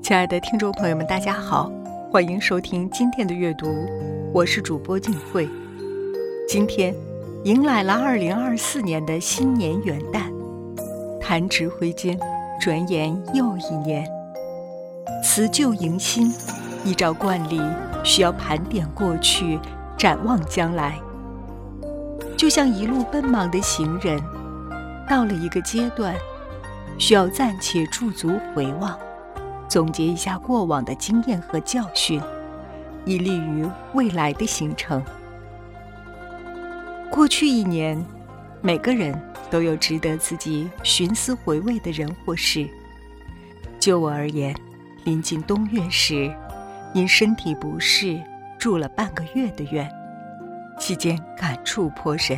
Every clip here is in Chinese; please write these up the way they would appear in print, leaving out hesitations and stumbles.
亲爱的听众朋友们，大家好，欢迎收听今天的阅读，我是主播静慧。今天迎来了2024年的新年元旦，弹指挥间，转眼又一年。辞旧迎新，依照惯例，需要盘点过去，展望将来。就像一路奔忙的行人，到了一个阶段，需要暂且驻足回望，总结一下过往的经验和教训，以利于未来的行程。过去一年，每个人都有值得自己寻思回味的人或事。就我而言，临近冬月时，因身体不适住了半个月的院，期间感触颇深。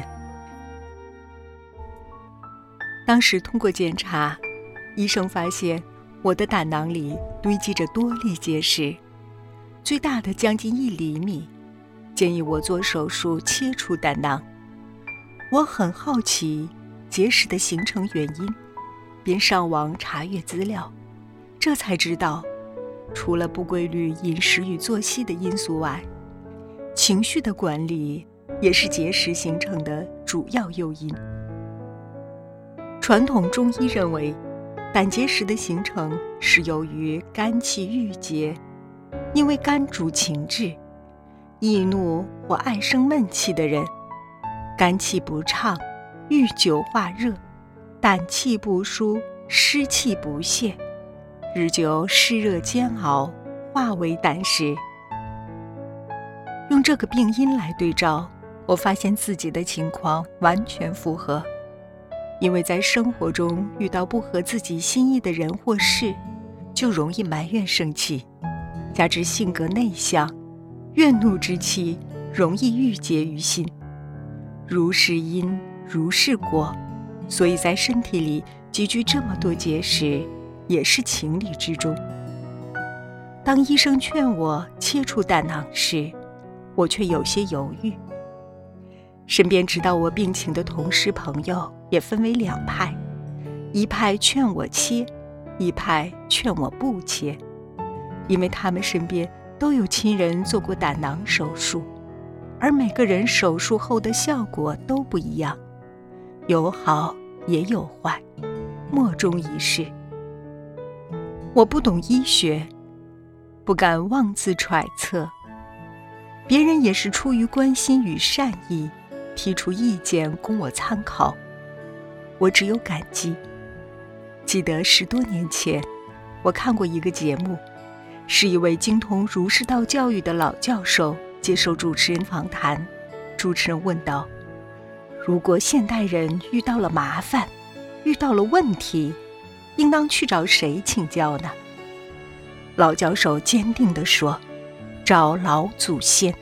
当时通过检查，医生发现我的胆囊里堆积着多粒结石，最大的将近1厘米，建议我做手术切除胆囊。我很好奇结石的形成原因，便上网查阅资料，这才知道，除了不规律饮食与作息的因素外，情绪的管理也是结石形成的主要诱因。传统中医认为，胆结石的形成是由于肝气郁结，因为肝主情志，易怒或爱生闷气的人，肝气不畅，遇久化热，胆气不舒，湿气不泄，日久湿热煎熬，化为胆石。用这个病因来对照，我发现自己的情况完全符合。因为在生活中遇到不合自己心意的人或事，就容易埋怨生气，加之性格内向，怨怒之气容易郁结于心，如是因，如是果，所以在身体里积聚这么多结石，也是情理之中。当医生劝我切除胆囊时，我却有些犹豫。身边知道我病情的同事朋友也分为2派，一派劝我切，一派劝我不切，因为他们身边都有亲人做过胆囊手术，而每个人手术后的效果都不一样，有好也有坏，莫衷一是。我不懂医学，不敢妄自揣测，别人也是出于关心与善意，提出意见供我参考，我只有感激。记得10多年前，我看过一个节目，是一位精通儒释道教育的老教授接受主持人访谈。主持人问道：如果现代人遇到了麻烦，遇到了问题，应当去找谁请教呢？老教授坚定地说：找老祖先。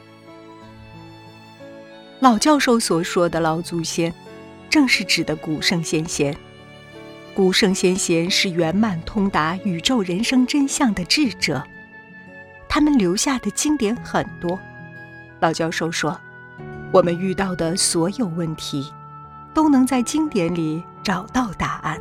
老教授所说的老祖先，正是指的古圣先贤。古圣先贤是圆满通达宇宙人生真相的智者，他们留下的经典很多。老教授说，我们遇到的所有问题，都能在经典里找到答案。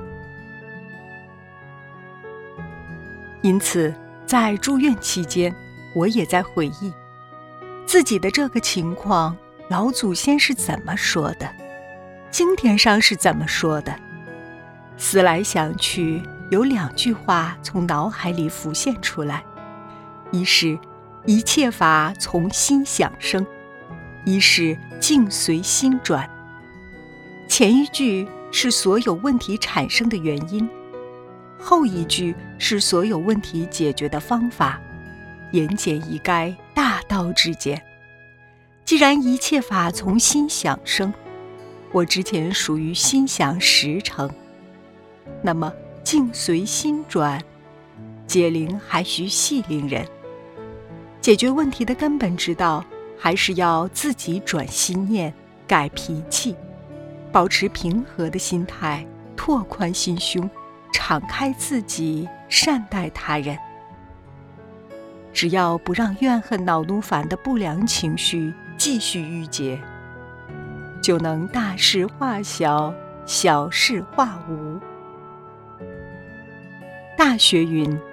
因此，在住院期间，我也在回忆自己的这个情况，老祖先是怎么说的？经典上是怎么说的？思来想去，有2句话从脑海里浮现出来：一是一切法从心想生，一是境随心转。前一句是所有问题产生的原因，后一句是所有问题解决的方法，言简意赅，大道至简。既然一切法从心想生，我之前属于心想10成，那么境随心转，解铃还须系铃人。解决问题的根本之道，还是要自己转心念，改脾气，保持平和的心态，拓宽心胸，敞开自己，善待他人。只要不让怨恨恼怒烦的不良情绪继续郁结，就能大事化小，小事化无。大学云：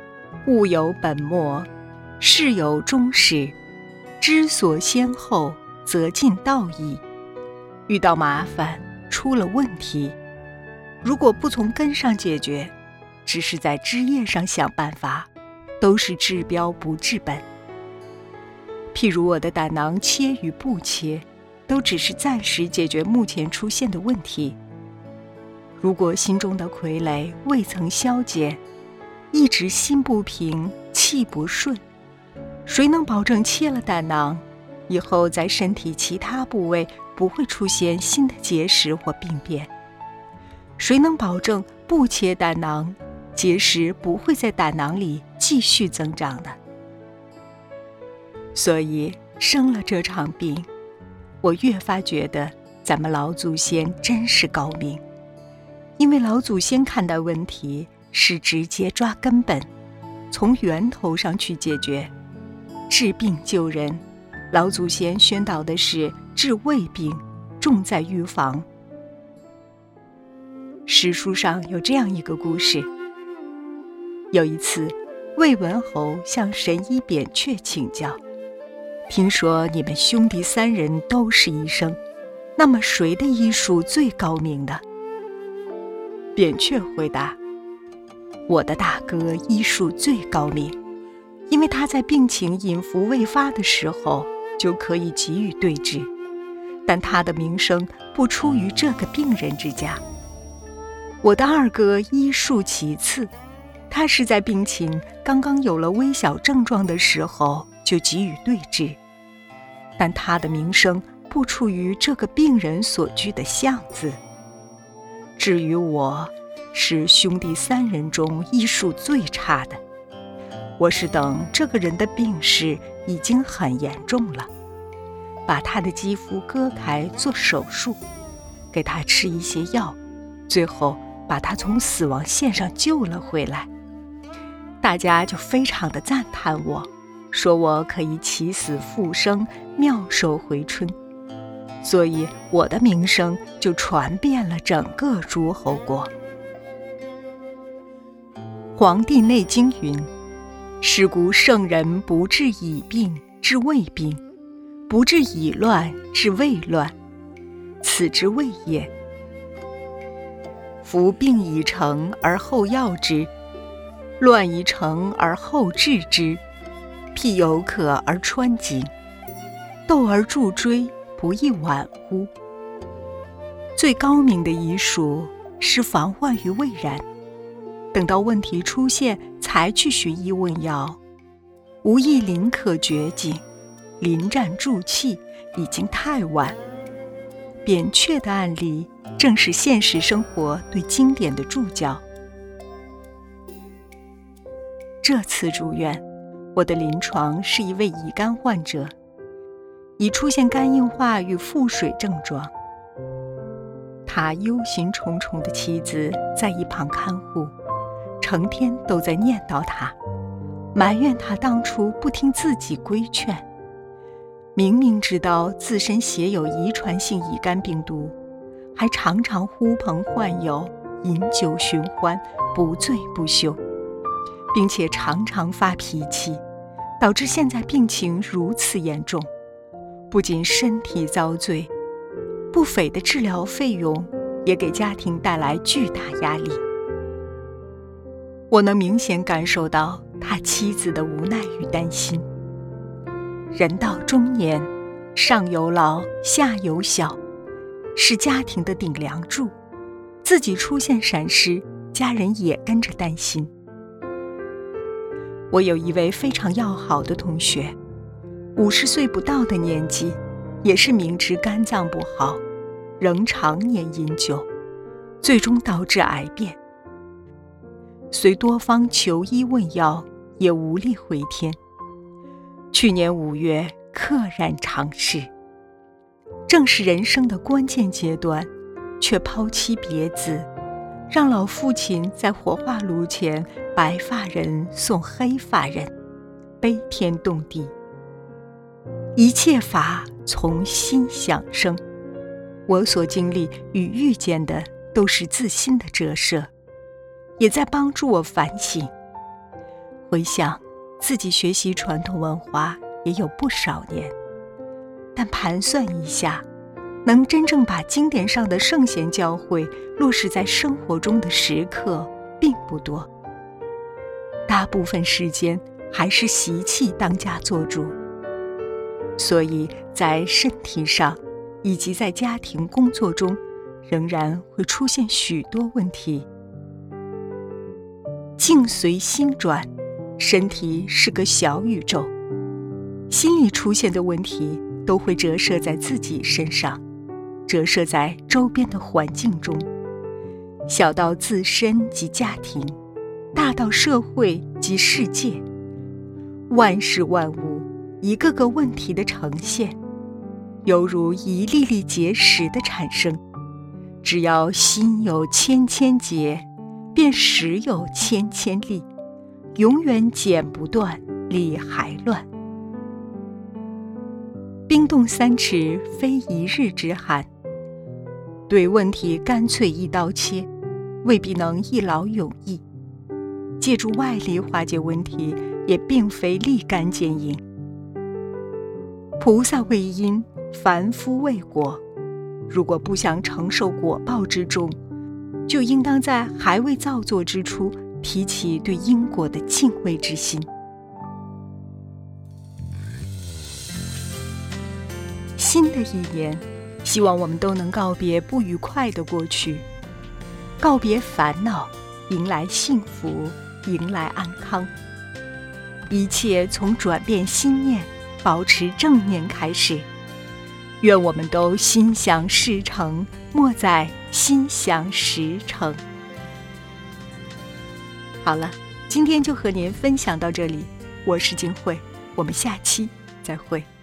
物有本末，事有终始，知所先后，则近道矣。遇到麻烦，出了问题，如果不从根上解决，只是在枝叶上想办法，都是治标不治本。譬如我的胆囊切与不切，都只是暂时解决目前出现的问题。如果心中的傀儡未曾消减，一直心不平，气不顺，谁能保证切了胆囊以后在身体其他部位不会出现新的结石或病变？谁能保证不切胆囊，结石不会在胆囊里继续增长的？所以生了这场病，我越发觉得咱们老祖先真是高明，因为老祖先看待问题是直接抓根本，从源头上去解决。治病救人，老祖先宣导的是治未病，重在预防。史书上有这样一个故事，有一次魏文侯向神医扁鹊请教，听说你们兄弟三人都是医生，那么谁的医术最高明呢？扁鹊回答，我的大哥医术最高明，因为他在病情隐伏未发的时候就可以给予对治，但他的名声不出于这个病人之家。我的二哥医术其次，他是在病情刚刚有了微小症状的时候就给予对治，但他的名声不出于这个病人所居的巷子。至于我，是兄弟三人中医术最差的，我是等这个人的病势已经很严重了，把他的肌肤割开做手术，给他吃一些药，最后把他从死亡线上救了回来。大家就非常的赞叹我，说我可以起死复生，妙手回春，所以我的名声就传遍了整个诸侯国。《黄帝内经》云：是故圣人不治已病，治未病；不治已乱，治未乱，此之谓也。夫病已成而后药之，乱已成而后治之，譬有渴而穿井，斗而助锥，不亦晚乎？最高明的医术是防患于未然，等到问题出现才去寻医问药，无益临渴绝井，临战助气，已经太晚。扁鹊的案例正是现实生活对经典的注脚。这次住院，我的临床是一位乙肝患者，已出现肝硬化与腹水症状。他忧心忡忡的妻子在一旁看护，成天都在念叨他，埋怨他当初不听自己规劝。明明知道自身携有遗传性乙肝病毒，还常常呼朋唤友，饮酒寻欢，不醉不休，并且常常发脾气，导致现在病情如此严重，不仅身体遭罪，不菲的治疗费用也给家庭带来巨大压力。我能明显感受到他妻子的无奈与担心。人到中年，上有老，下有小，是家庭的顶梁柱，自己出现闪失，家人也跟着担心。我有一位非常要好的同学，50岁不到的年纪，也是明知肝脏不好，仍常年饮酒，最终导致癌变。虽多方求医问药，也无力回天。去年5月溘然长逝，正是人生的关键阶段，却抛妻别子，让老父亲在火化炉前白发人送黑发人，悲天动地。一切法从心想生，我所经历与遇见的都是自心的折射，也在帮助我反省。 回想自己学习传统文化也有不少年，但盘算一下，能真正把经典上的圣贤教诲落实在生活中的时刻并不多，大部分时间还是习气当家做主，所以在身体上以及在家庭工作中仍然会出现许多问题。境随心转，身体是个小宇宙，心里出现的问题都会折射在自己身上，折射在周边的环境中，小到自身及家庭，大到社会及世界，万事万物一个个问题的呈现，犹如一粒粒结石的产生。只要心有千千结，便石有千千粒，永远剪不断，理还乱。冰冻三尺，非一日之寒。对问题干脆一刀切，未必能一劳永逸。借助外力化解问题，也并非立竿见影。菩萨为因，凡夫为果。如果不想承受果报之重，就应当在还未造作之初，提起对因果的敬畏之心。新的一年，希望我们都能告别不愉快的过去，告别烦恼，迎来幸福，迎来安康。一切从转变心念，保持正念开始。愿我们都心想事成，莫在心想事成。好了，今天就和您分享到这里，我是金慧，我们下期再会。